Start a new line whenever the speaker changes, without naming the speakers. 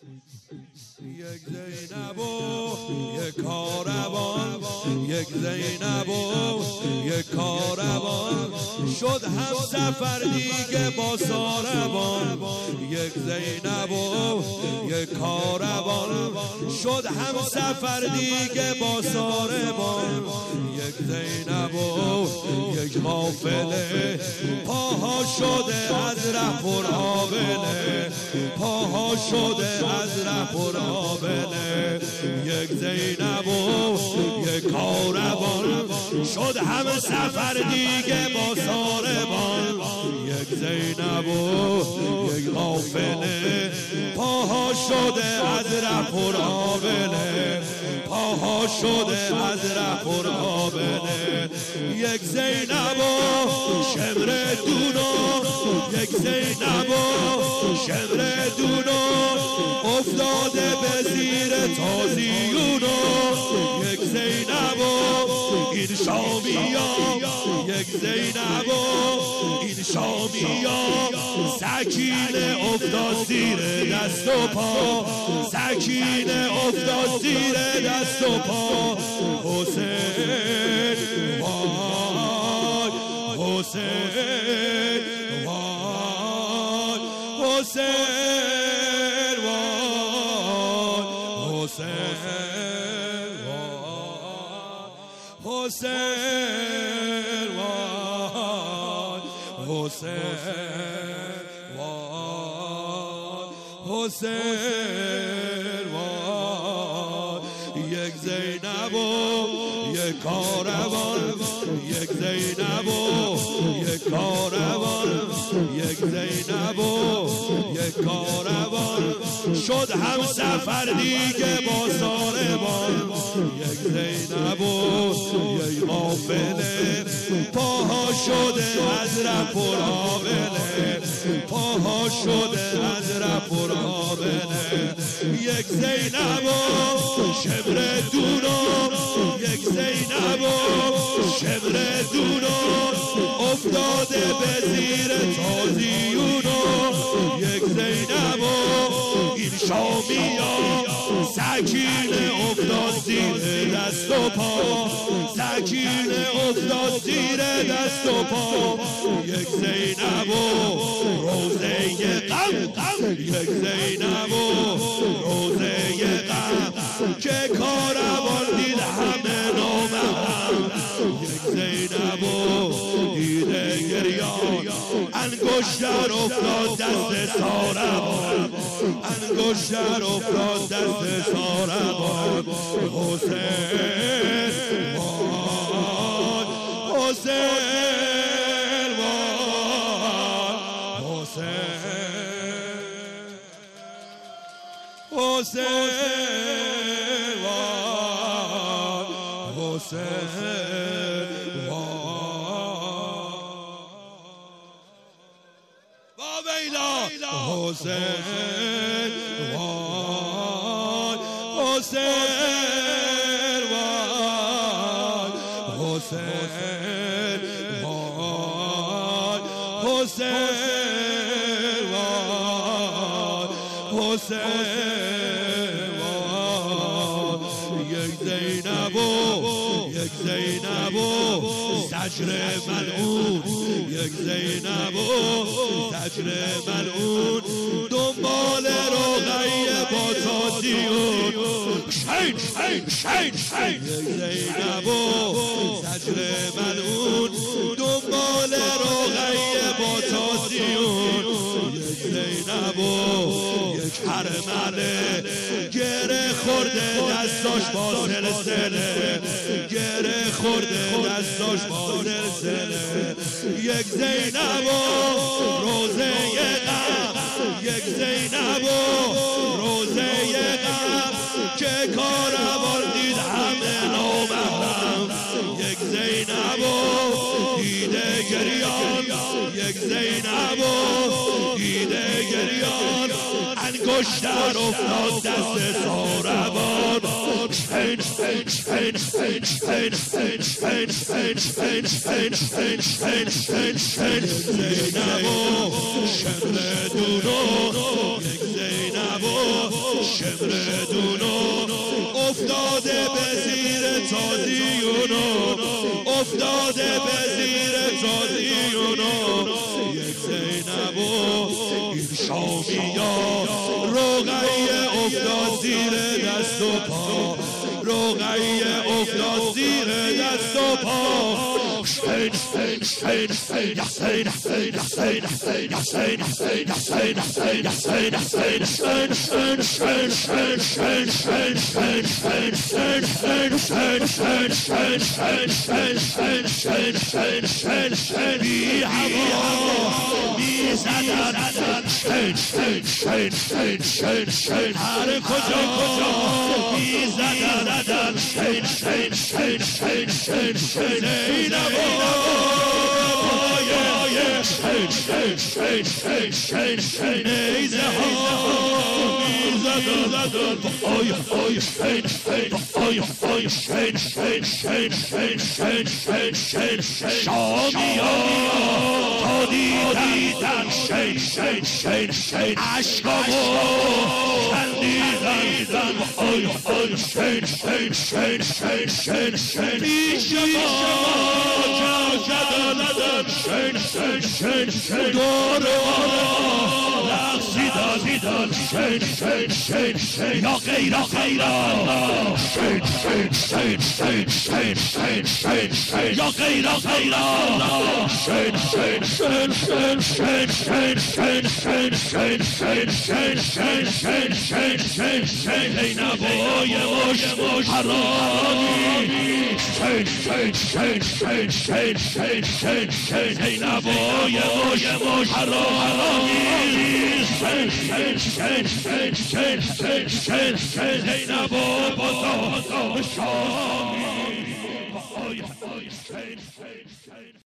یک زینب و یک کاروان، یک زینب و یک کاروان، شد هم سفر دیگه با ساربان. یک زینب و یک کاروان، شد هم سفر دیگه با ساربان. یک زینب و یک قافله، پاها شده از ره پر آبله، پاها شده از ره پر آبله. یک زینب و یک کاروان، شد هم سفر دیگه با ساربان. یک زینب و یک قافله، پاها شده از ره پر آبله، پاها شده از ره پر آبله. یک زینب و شمر دونو، یک زینب و شمر دونو، افتاده به زیر تازیونو. یک زینب و این شامیا، یک زینب و این شامیا، سکینه افتاد زیر دست و پا، سکینه افتاد زیر دست و پا. حسین وای، حسین وای، حسین وای، حسین وای، حسین وای، حسین وای، حسین وای. یک زینب و یک کاروان، یک زینب و یک کاروان، یک زینب و یک کاروان، شد هم سفر دیگه با ساربان. یک زینب و یک قافله، پاها شده از ره پر آبله، پاها شده از ره پر آبله. یک زینب و شمر دونو، یک زینب و شمر دونو، افتاده به زیر تازیونو. یک زینب و این شامیا، سکینه افتاد زیر دست و پا، سکینه افتاد زیر دست و پا. یک زینب و روزه غم، یک زینب و روزه غم، که کاروان دید همه نامحرم. یک زینب و دیده گریان، انگشتر افتاد دست ساربان، انگشتر افتاد دست ساربان. حسین وای، حسین وای، حسین، حسین وای، حسین وای، با ویلا حسین وای، حسین وای، حسین وای، حسین وای، حسین وای. یک زینب و یک زینب و زجر ملعون، یک زینب و زجر ملعون، دنبال رقیه با تازیون. شین شین شین شین. یک زینب و زجر ملعون، دنبال رقیه با تازیون. یک زینب و یک حرمله، گره خورده دستاش با سلسله، گره خورده دستاش با سلسله. یک زینب و روزه غم، یک زینب و روزه غم، که کاروان دید همه نامحرم. یک زینب و دیده گریان، یک زینب و دیده گریان، انگشتر افتاد دست ساربان. شین شین شین شین شین شین شین شین شین شین شین شین شین. زینب و شمر دونو، یک زینب و شمر دونو افتاده به زیر تازیونو افتاده به زیر تازیونو یک زینب و این شامیا رقیه افتاد زیر دست و پا رقیه افتاد زیر دست و پا بی هوا بی زدن هر کجا بی زدن نیزه ها میزدن شامیا تا دیدن عشقامو خندیدن پیش ما زدن دور رقصیدن یا غیر یا غیر زینبای مش حرامی زینبای مش حرامی زینب و بازار شامی